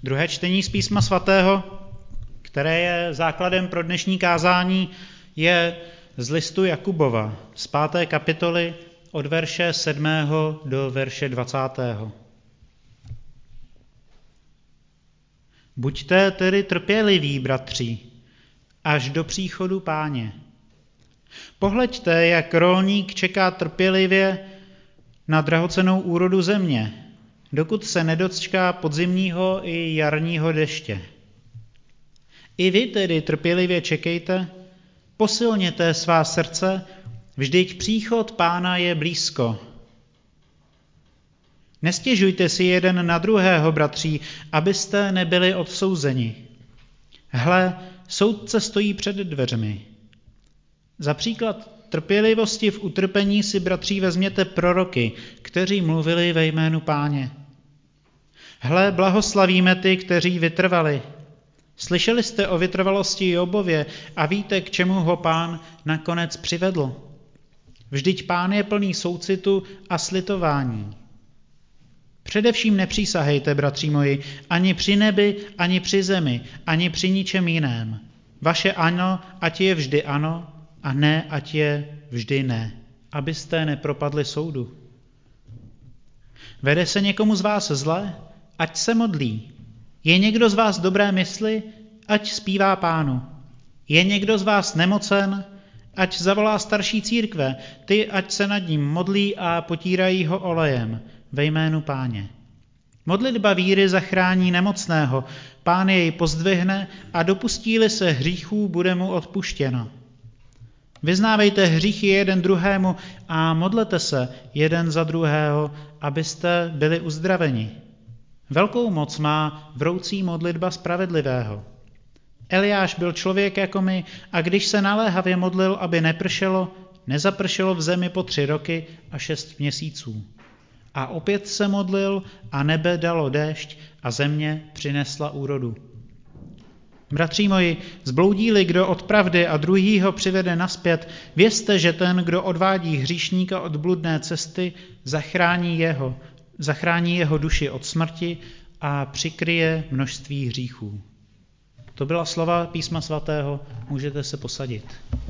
Druhé čtení z Písma svatého, které je základem pro dnešní kázání, je z listu Jakubova, z 5. kapitoly od verše 7. do verše 20. Buďte tedy trpěliví, bratři, až do příchodu Páně. Pohleďte, jak rolník čeká trpělivě na drahocennou úrodu země, dokud se nedočká podzimního i jarního deště. I vy tedy trpělivě čekejte, posilněte svá srdce, vždyť příchod Pána je blízko. Nestěžujte si jeden na druhého, bratří, abyste nebyli odsouzeni. Hle, soudce stojí před dveřmi. Za příklad trpělivosti v utrpení si, bratří, vezměte proroky, kteří mluvili ve jménu Páně. Hle, blahoslavíme ty, kteří vytrvali. Slyšeli jste o vytrvalosti Jobově a víte, k čemu ho Pán nakonec přivedl. Vždyť Pán je plný soucitu a slitování. Především nepřísahejte, bratří moji, ani při nebi, ani při zemi, ani při ničem jiném. Vaše ano, ať je vždy ano, a ne, ať je vždy ne, abyste nepropadli soudu. Vede se někomu z vás zle, ať se modlí. Je někdo z vás dobré mysli, ať zpívá Pánu. Je někdo z vás nemocen, ať zavolá starší církve, ty ať se nad ním modlí a potírají ho olejem ve jménu Páně. Modlitba víry zachrání nemocného, Pán jej pozdvihne a dopustí-li se hříchů, bude mu odpuštěno. Vyznávejte hříchy jeden druhému a modlete se jeden za druhého, abyste byli uzdraveni. Velkou moc má vroucí modlitba spravedlivého. Eliáš byl člověk jako my a když se naléhavě modlil, aby nepršelo, nezapršelo v zemi po 3 roky a 6 měsíců. A opět se modlil a nebe dalo déšť a země přinesla úrodu. Bratří moji, zbloudí-li kdo od pravdy a druhý ho přivede nazpět, vězte, že ten, kdo odvádí hříšníka od bludné cesty, zachrání jeho duši od smrti a přikryje množství hříchů. To byla slova Písma svatého, můžete se posadit.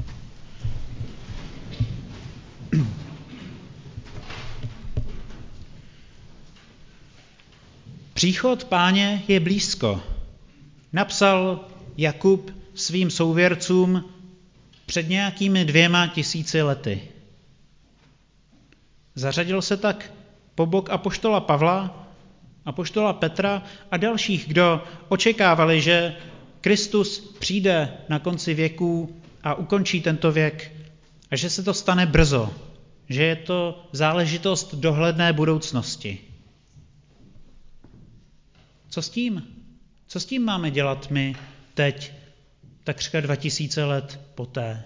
Příchod Páně je blízko. Napsal Jakub svým souvěrcům před nějakými 2000 lety. Zařadil se tak po bok apoštola Pavla, apoštola Petra a dalších, kdo očekávali, že Kristus přijde na konci věků a ukončí tento věk a že se to stane brzo, že je to záležitost dohledné budoucnosti. Co s tím? Co s tím máme dělat my teď, takřka 2000 let poté?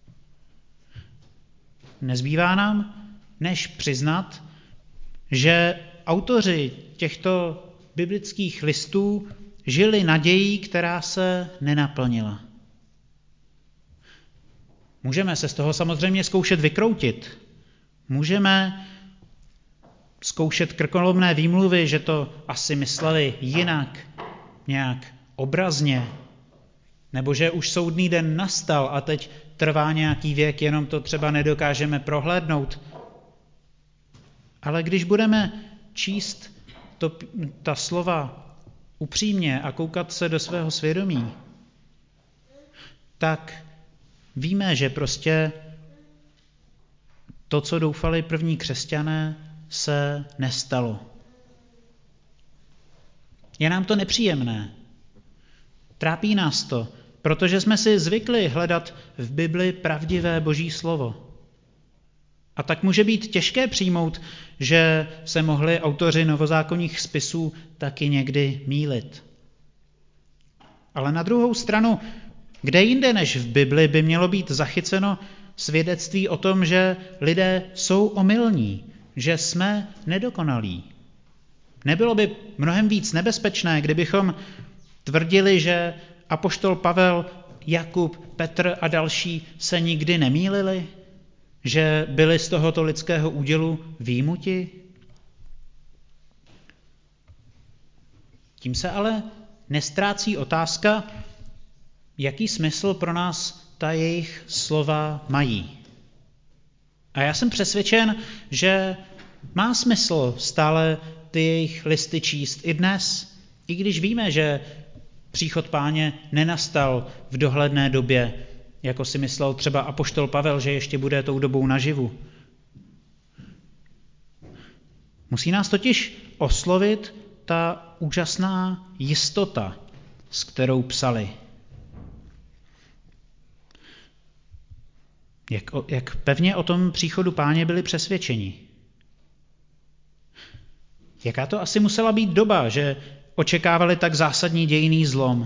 Nezbývá nám, než přiznat, že autoři těchto biblických listů žili nadějí, která se nenaplnila. Můžeme se z toho samozřejmě zkoušet vykroutit. Můžeme zkoušet krkolomné výmluvy, že to asi mysleli jinak, nějak obrazně, nebo že už soudný den nastal a teď trvá nějaký věk, jenom to třeba nedokážeme prohlédnout. Ale když budeme číst ta slova upřímně a koukat se do svého svědomí, tak víme, že prostě to, co doufali první křesťané, se nestalo. Je nám to nepříjemné. Trápí nás to, protože jsme si zvykli hledat v Bibli pravdivé Boží slovo. A tak může být těžké přijmout, že se mohli autoři novozákonních spisů taky někdy mýlit. Ale na druhou stranu, kde jinde než v Bibli by mělo být zachyceno svědectví o tom, že lidé jsou omylní, že jsme nedokonalí. Nebylo by mnohem víc nebezpečné, kdybychom tvrdili, že apoštol Pavel, Jakub, Petr a další se nikdy nemýlili? Že byli z tohoto lidského údělu vyjmuti? Tím se ale nestrácí otázka, jaký smysl pro nás ta jejich slova mají. A já jsem přesvědčen, že má smysl stále ty jejich listy číst i dnes, i když víme, že příchod Páně nenastal v dohledné době, jako si myslel třeba apoštol Pavel, že ještě bude tou dobou naživu. Musí nás totiž oslovit ta úžasná jistota, s kterou psali. Jak pevně o tom příchodu Páně byli přesvědčeni. Jaká to asi musela být doba, že očekávali tak zásadní dějinný zlom.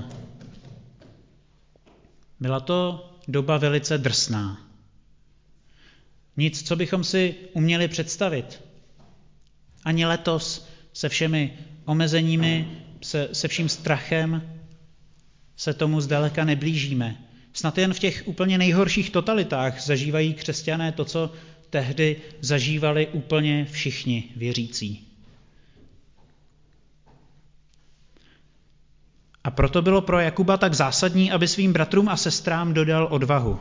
Byla to doba velice drsná. Nic, co bychom si uměli představit. Ani letos se všemi omezeními, se vším strachem se tomu zdaleka neblížíme. Snad jen v těch úplně nejhorších totalitách zažívají křesťané to, co tehdy zažívali úplně všichni věřící. A proto bylo pro Jakuba tak zásadní, aby svým bratrům a sestrám dodal odvahu.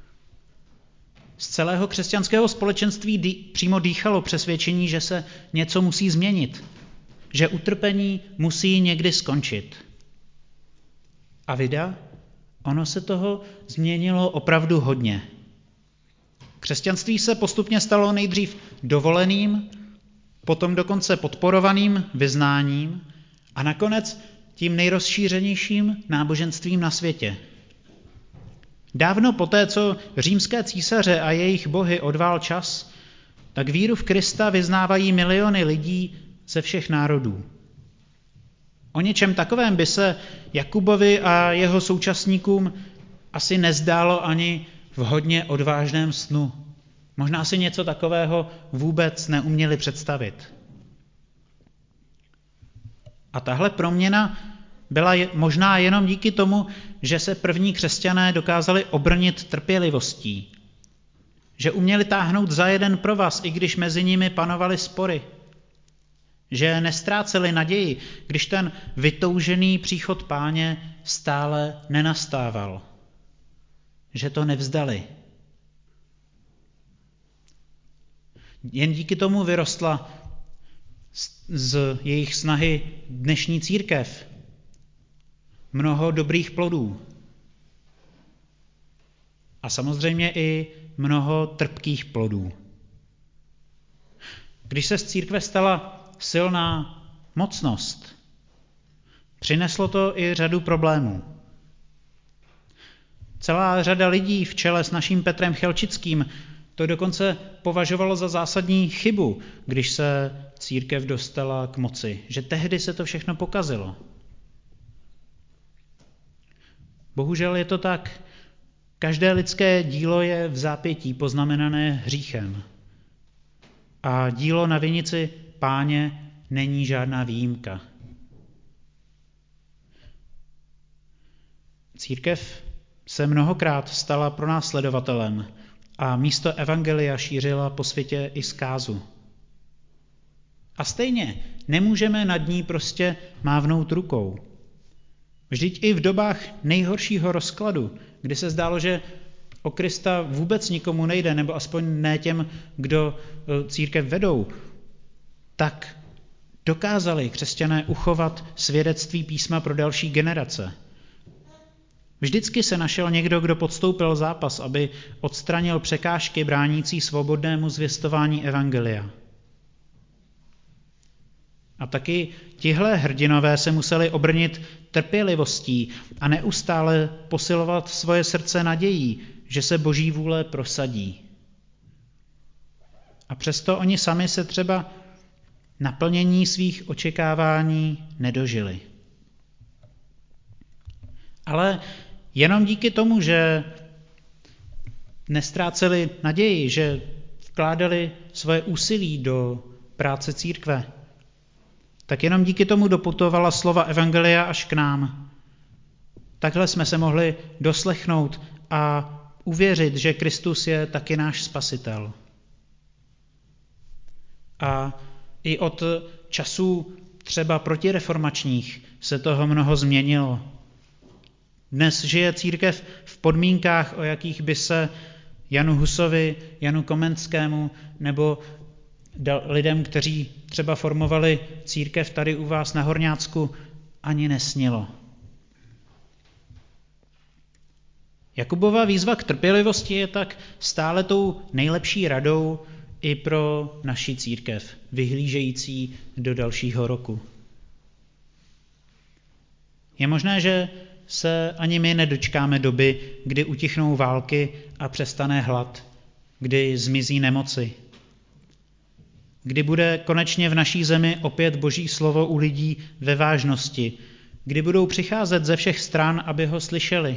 Z celého křesťanského společenství přímo dýchalo přesvědčení, že se něco musí změnit, že utrpení musí někdy skončit. A vida? Ono se toho změnilo opravdu hodně. Křesťanství se postupně stalo nejdřív dovoleným, potom dokonce podporovaným vyznáním a nakonec tím nejrozšířenějším náboženstvím na světě. Dávno poté, co římské císaře a jejich bohy odvál čas, tak víru v Krista vyznávají miliony lidí ze všech národů. O něčem takovém by se Jakubovi a jeho současníkům asi nezdálo ani v hodně odvážném snu. Možná si něco takového vůbec neuměli představit. A tahle proměna byla možná jenom díky tomu, že se první křesťané dokázali obrnit trpělivostí, že uměli táhnout za jeden provaz, i když mezi nimi panovaly spory, že nestráceli naději, když ten vytoužený příchod Páně stále nenastával, že to nevzdali. Jen díky tomu vyrostla z jejich snahy dnešní církev mnoho dobrých plodů. A samozřejmě i mnoho trpkých plodů. Když se z církve stala silná mocnost, přineslo to i řadu problémů. Celá řada lidí v čele s naším Petrem Chelčickým to dokonce považovalo za zásadní chybu, když se církev dostala k moci, že tehdy se to všechno pokazilo. Bohužel je to tak. Každé lidské dílo je v zápětí poznamenané hříchem. A dílo na vinici Páně není žádná výjimka. Církev se mnohokrát stala pronásledovatelem a místo evangelia šířila po světě i zkázu. A stejně nemůžeme nad ní prostě mávnout rukou. Vždyť i v dobách nejhoršího rozkladu, kdy se zdálo, že o Krista vůbec nikomu nejde, nebo aspoň ne těm, kdo církev vedou, tak dokázali křesťané uchovat svědectví písma pro další generace. Vždycky se našel někdo, kdo podstoupil zápas, aby odstranil překážky bránící svobodnému zvěstování evangelia. A taky tihle hrdinové se museli obrnit trpělivostí a neustále posilovat svoje srdce nadějí, že se Boží vůle prosadí. A přesto oni sami se třeba naplnění svých očekávání nedožili. Ale jenom díky tomu, že nestráceli naději, že vkládali svoje úsilí do práce církve, tak jenom díky tomu doputovala slova evangelia až k nám. Takhle jsme se mohli doslechnout a uvěřit, že Kristus je taky náš spasitel. A i od časů třeba protireformačních se toho mnoho změnilo. Dnes žije církev v podmínkách, o jakých by se Janu Husovi, Janu Komenskému nebo lidem, kteří třeba formovali církev tady u vás na Horňácku, ani nesnilo. Jakubova výzva k trpělivosti je tak stále tou nejlepší radou i pro naši církev, vyhlížející do dalšího roku. Je možné, že se ani my nedočkáme doby, kdy utichnou války a přestane hlad, kdy zmizí nemoci, kdy bude konečně v naší zemi opět Boží slovo u lidí ve vážnosti, kdy budou přicházet ze všech stran, aby ho slyšeli,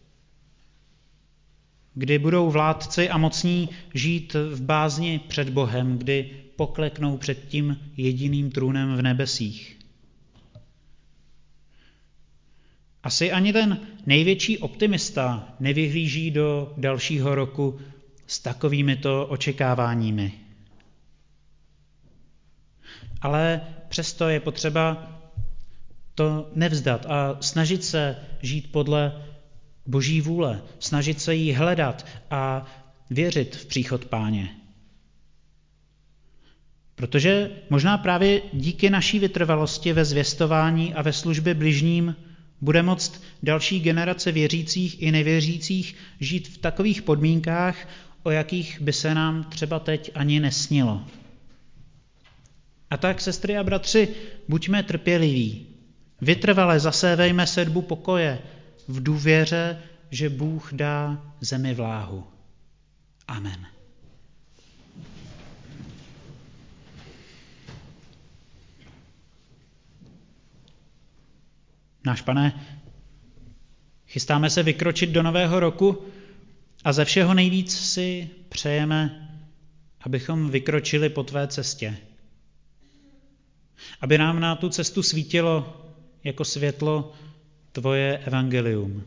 kdy budou vládci a mocní žít v bázni před Bohem, kdy pokleknou před tím jediným trůnem v nebesích. Asi ani ten největší optimista nevyhlíží do dalšího roku s takovýmito očekáváními. Ale přesto je potřeba to nevzdat a snažit se žít podle Boží vůle, snažit se jí hledat a věřit v příchod Páně. Protože možná právě díky naší vytrvalosti ve zvěstování a ve službě bližním bude moct další generace věřících i nevěřících žít v takových podmínkách, o jakých by se nám třeba teď ani nesnilo. A tak, sestry a bratři, buďme trpěliví. Vytrvale zasévejme sedbu pokoje v důvěře, že Bůh dá zemi vláhu. Amen. Náš Pane, chystáme se vykročit do nového roku a ze všeho nejvíc si přejeme, abychom vykročili po tvé cestě. Aby nám na tu cestu svítilo jako světlo tvoje evangelium.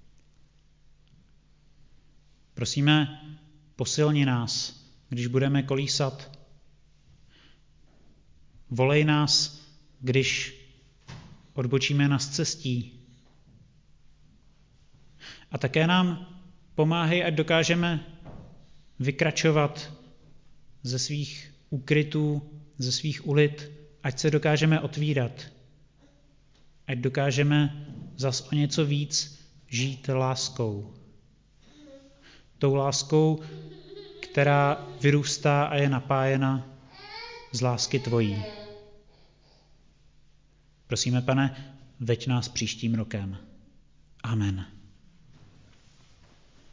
Prosíme, posilni nás, když budeme kolísat. Volej nás, když odbočíme na cestí. A také nám pomáhej, ať dokážeme vykračovat ze svých úkrytů, ze svých ulic, ať se dokážeme otvírat, ať dokážeme zas o něco víc žít láskou. Tou láskou, která vyrůstá a je napájena z lásky tvojí. Prosíme, Pane, veď nás příštím rokem. Amen.